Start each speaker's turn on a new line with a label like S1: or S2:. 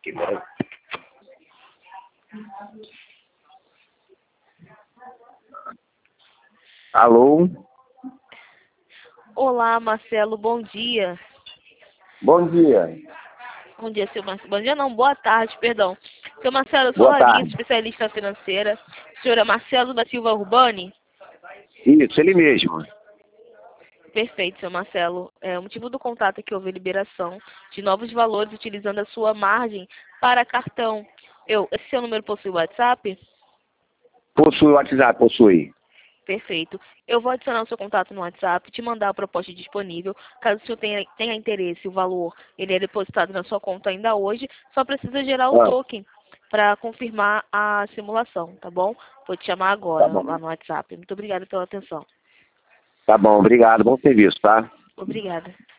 S1: Alô?
S2: Olá, Marcelo, bom dia.
S1: Bom dia.
S2: Bom dia, seu Marcelo. Bom dia não, boa tarde, perdão. Seu Marcelo, eu sou
S1: Boa
S2: Larissa,
S1: tarde.
S2: especialista financeira. Senhora Marcelo da Silva Urbani?
S1: Isso, ele mesmo.
S2: Perfeito, seu Marcelo. O motivo do contato é que houve liberação de novos valores utilizando a sua margem para cartão. Esse seu número possui WhatsApp?
S1: Possui o WhatsApp, possui.
S2: Perfeito. Eu vou adicionar o seu contato no WhatsApp, te mandar a proposta disponível. Caso o senhor tenha interesse, o valor ele é depositado na sua conta ainda hoje. Só precisa gerar o token para confirmar a simulação, tá bom? Vou te chamar agora lá no WhatsApp. Muito obrigada pela atenção.
S1: Tá bom, obrigado. Bom serviço, tá?
S2: Obrigada.